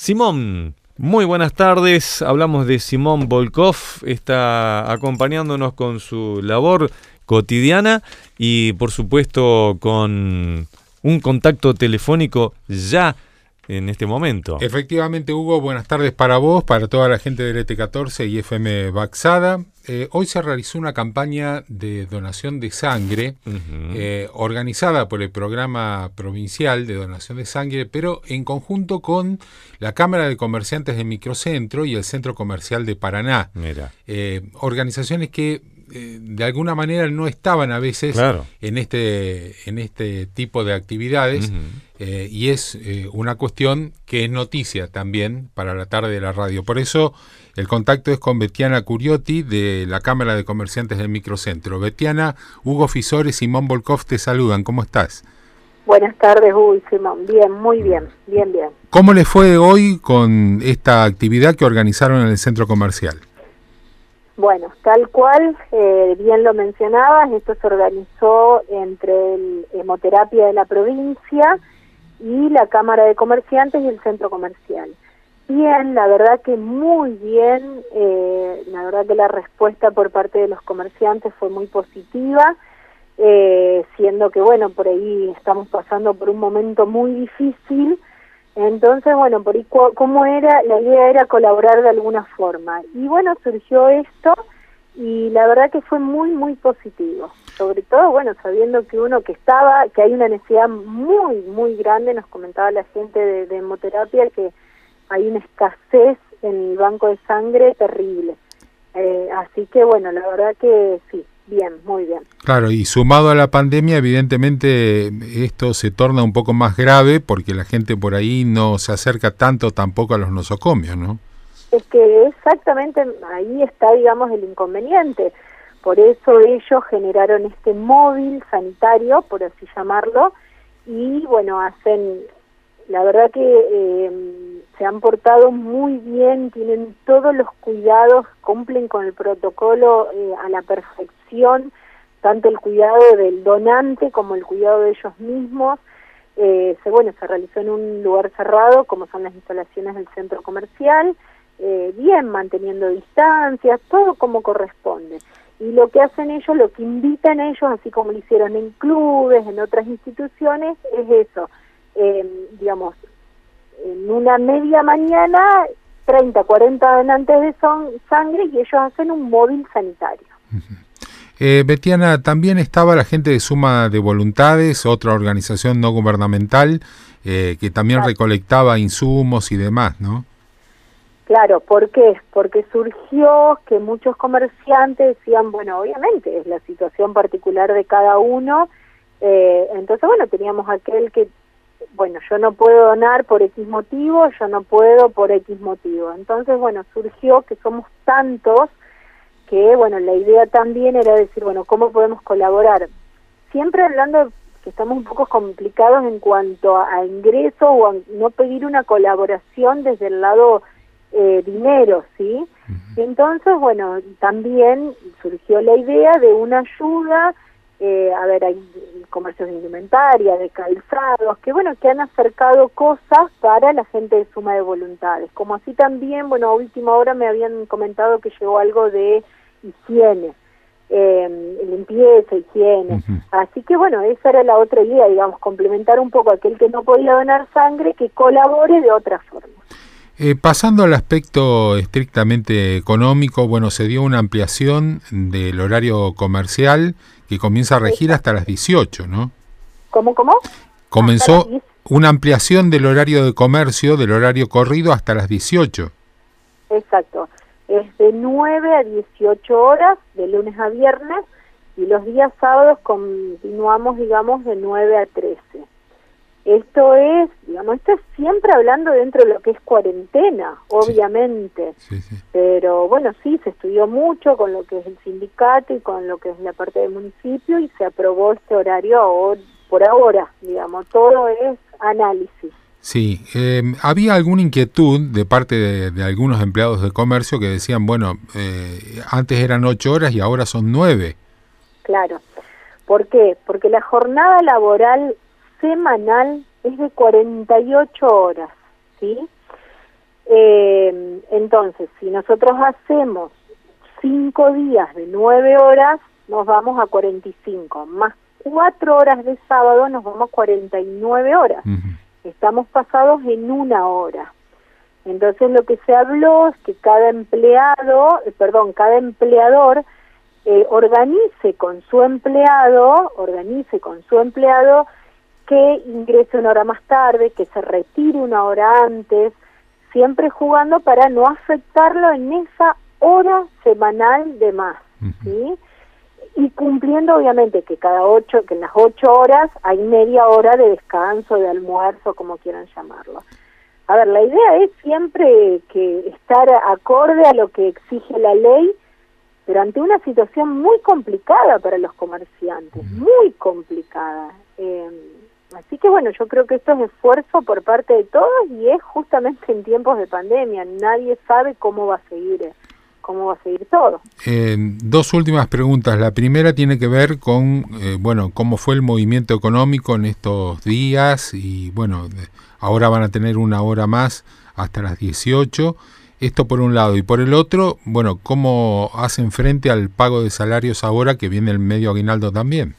Simón, muy buenas tardes. Hablamos de Simón Volkov, está acompañándonos con su labor cotidiana y por supuesto con un contacto telefónico ya en este momento. Efectivamente, Hugo, buenas tardes para vos, para toda la gente del ET14 y FM Baxada. Hoy se realizó una campaña de donación de sangre organizada por el Programa Provincial de Donación de Sangre, pero en conjunto con la Cámara de Comerciantes de Microcentro y el Centro Comercial de Paraná. Mira. Organizaciones que de alguna manera no estaban a veces en este tipo de actividades, y es una cuestión que es noticia también para la tarde de la radio. Por eso el contacto es con Betiana Curiotti de la Cámara de Comerciantes del Microcentro. Betiana, Hugo Fisore, Simón Volkov te saludan. ¿Cómo estás? Buenas tardes, Hugo y Simón. Bien, muy bien, bien. ¿Cómo les fue hoy con esta actividad que organizaron en el centro comercial? Bueno, tal cual, bien lo mencionabas, esto se organizó entre el Hemoterapia de la provincia y la Cámara de Comerciantes y el Centro Comercial. Bien, la verdad que muy bien, la verdad que la respuesta por parte de los comerciantes fue muy positiva, siendo que, bueno, por ahí estamos pasando por un momento muy difícil. Entonces, bueno, por ahí cómo era, la idea era colaborar de alguna forma. Y bueno, surgió esto y la verdad que fue muy, muy positivo. Sobre todo, bueno, sabiendo que que hay una necesidad muy, muy grande, nos comentaba la gente de hemoterapia que hay una escasez en el banco de sangre terrible. Así que, bueno, la verdad que sí. Bien, muy bien. Claro, y sumado a la pandemia, evidentemente esto se torna un poco más grave porque la gente por ahí no se acerca tanto tampoco a los nosocomios, ¿no? Es que exactamente ahí está, digamos, el inconveniente. Por eso ellos generaron este móvil sanitario, por así llamarlo, y bueno, la verdad que se han portado muy bien, tienen todos los cuidados, cumplen con el protocolo a la perfección, tanto el cuidado del donante como el cuidado de ellos mismos. Se realizó en un lugar cerrado, como son las instalaciones del centro comercial, bien manteniendo distancias, todo como corresponde. Y lo que hacen ellos, lo que invitan ellos, así como lo hicieron en clubes, en otras instituciones, es eso. Digamos, en una media mañana, 30, 40 donantes de sangre y ellos hacen un móvil sanitario. Betiana, también estaba la gente de Suma de Voluntades, otra organización no gubernamental, que también recolectaba insumos y demás, ¿no? Claro, ¿por qué? Porque surgió que muchos comerciantes decían, bueno, obviamente es la situación particular de cada uno, entonces, bueno, teníamos aquel que bueno, yo no puedo donar por X motivo, yo no puedo por X motivo. Entonces, bueno, surgió que somos tantos que, bueno, la idea también era decir, bueno, ¿cómo podemos colaborar? Siempre hablando que estamos un poco complicados en cuanto a ingreso o a no pedir una colaboración desde el lado dinero, ¿sí? Entonces, bueno, también surgió la idea de una ayuda. Hay comercios de indumentaria, de calzados, que bueno, que han acercado cosas para la gente de Suma de Voluntades. Como así también, bueno, a última hora me habían comentado que llegó algo de higiene, limpieza, higiene. Así que bueno, esa era la otra idea, digamos, complementar un poco a aquel que no podía donar sangre, que colabore de otra forma. Pasando al aspecto estrictamente económico, bueno, se dio una ampliación del horario comercial que comienza a regir hasta las 18, ¿no? ¿Cómo? Comenzó una ampliación del horario de comercio, del horario corrido, hasta las 18. Exacto. Es de 9 a 18 horas, de lunes a viernes, y los días sábados continuamos, digamos, de 9 a 13. Esto es siempre hablando dentro de lo que es cuarentena, obviamente. Sí. Pero bueno, sí, se estudió mucho con lo que es el sindicato y con lo que es la parte del municipio y se aprobó este horario por ahora, digamos, todo es análisis. Sí, había alguna inquietud de parte de algunos empleados de comercio que decían, bueno, antes eran 8 horas y ahora son 9. Claro. ¿Por qué? Porque la jornada laboral semanal es de 48 horas, ¿sí? Entonces, si nosotros hacemos 5 días de 9 horas, nos vamos a 45, más 4 horas de sábado nos vamos a 49 horas. Estamos pasados en 1 hora. Entonces lo que se habló es que cada empleador organice con su empleado que ingrese 1 hora más tarde, que se retire 1 hora antes, siempre jugando para no afectarlo en esa hora semanal de más, ¿sí? Y cumpliendo obviamente que en las 8 horas hay media hora de descanso, de almuerzo, como quieran llamarlo. A ver, la idea es siempre que estar acorde a lo que exige la ley, pero ante una situación muy complicada para los comerciantes, muy complicada. Así que bueno, yo creo que esto es esfuerzo por parte de todos y es justamente en tiempos de pandemia. Nadie sabe cómo va a seguir todo. 2 últimas preguntas. La primera tiene que ver con, cómo fue el movimiento económico en estos días y, ahora van a tener 1 hora más hasta las 18. Esto por un lado. Y por el otro, ¿cómo hacen frente al pago de salarios ahora que viene el medio aguinaldo también?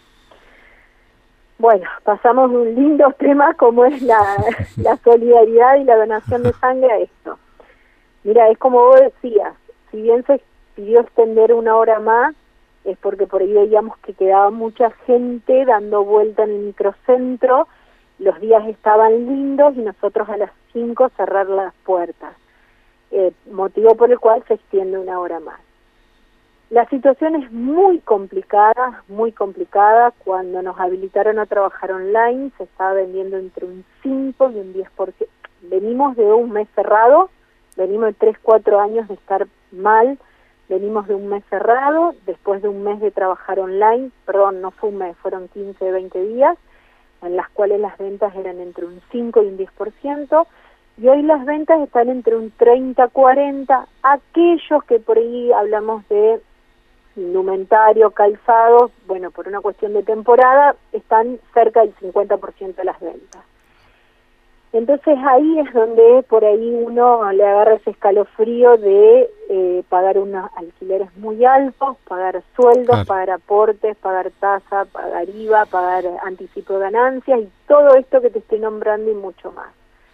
Bueno, pasamos de un lindo tema como es la solidaridad y la donación de sangre a esto. Mira, es como vos decías, si bien se pidió extender 1 hora más, es porque por ahí veíamos que quedaba mucha gente dando vuelta en el microcentro, los días estaban lindos y nosotros a las 5 cerrar las puertas, motivo por el cual se extiende 1 hora más. La situación es muy complicada. Cuando nos habilitaron a trabajar online se estaba vendiendo entre un 5 y un 10%. Venimos de un mes cerrado, venimos de 3-4 años de estar mal, venimos de un mes cerrado, después de un mes de trabajar online, no fue un mes, fueron 15-20 días, en las cuales las ventas eran entre un 5 y un 10%, y hoy las ventas están entre un 30-40%, aquellos que por ahí hablamos de indumentario, calzados, por una cuestión de temporada, están cerca del 50% de las ventas. Entonces ahí es donde por ahí uno le agarra ese escalofrío de pagar unos alquileres muy altos, pagar sueldos, pagar aportes, pagar tasa, pagar IVA, pagar anticipo de ganancias y todo esto que te estoy nombrando y mucho más.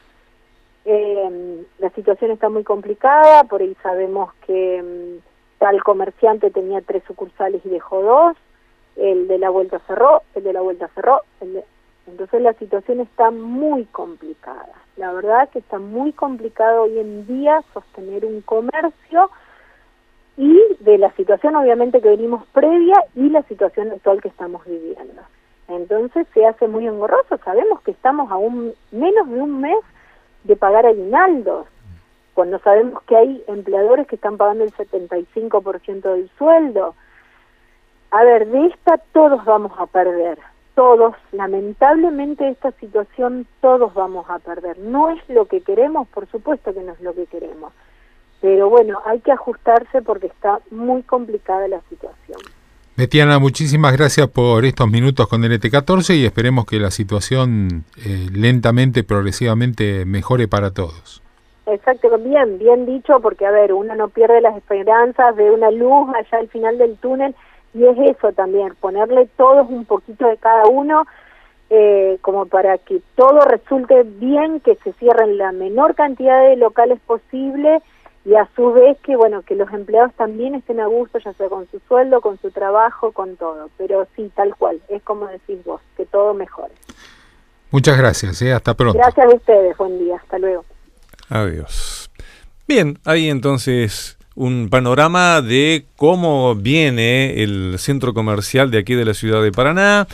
La situación está muy complicada, por ahí sabemos que tal comerciante tenía 3 sucursales y dejó 2, el de la vuelta cerró, entonces la situación está muy complicada. La verdad que está muy complicado hoy en día sostener un comercio y de la situación obviamente que venimos previa y la situación actual que estamos viviendo. Entonces se hace muy engorroso, sabemos que estamos a menos de un mes de pagar aguinaldos, cuando sabemos que hay empleadores que están pagando el 75% del sueldo. A ver, de esta todos vamos a perder, todos, lamentablemente esta situación todos vamos a perder. No es lo que queremos, por supuesto que no es lo que queremos, pero bueno, hay que ajustarse porque está muy complicada la situación. Betiana, muchísimas gracias por estos minutos con NT14 y esperemos que la situación lentamente, progresivamente mejore para todos. Exacto, bien dicho, porque a ver, uno no pierde las esperanzas de una luz allá al final del túnel, y es eso también, ponerle todos un poquito de cada uno, como para que todo resulte bien, que se cierren la menor cantidad de locales posible, y a su vez que que los empleados también estén a gusto, ya sea con su sueldo, con su trabajo, con todo. Pero sí, tal cual, es como decís vos, que todo mejore. Muchas gracias, hasta pronto. Gracias a ustedes, buen día, hasta luego. Adiós. Bien, ahí entonces un panorama de cómo viene el centro comercial de aquí de la ciudad de Paraná,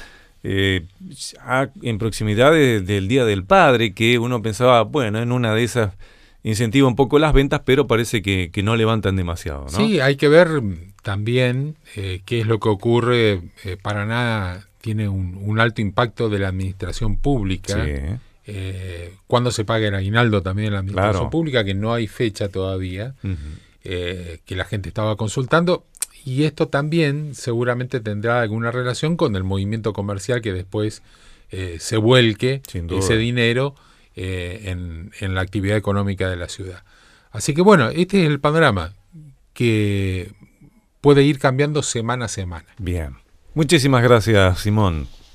en proximidad del Día del Padre, que uno pensaba, en una de esas incentiva un poco las ventas, pero parece que no levantan demasiado, ¿no? Sí, hay que ver también qué es lo que ocurre. Paraná tiene un alto impacto de la administración pública. Sí. Cuando se paga el aguinaldo también en la administración pública, que no hay fecha todavía, que la gente estaba consultando, y esto también seguramente tendrá alguna relación con el movimiento comercial que después se vuelque ese dinero en la actividad económica de la ciudad. Así que bueno, este es el panorama que puede ir cambiando semana a semana. Bien. Muchísimas gracias, Simón.